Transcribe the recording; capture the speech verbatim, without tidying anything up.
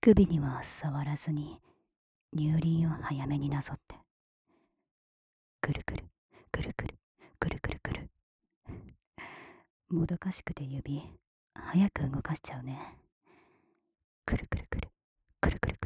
首には触らずに乳輪を早めになぞって、くるくるくるくるくるくるくる。もどかしくて指早く動かしちゃうね。くるくるくるくるくるくる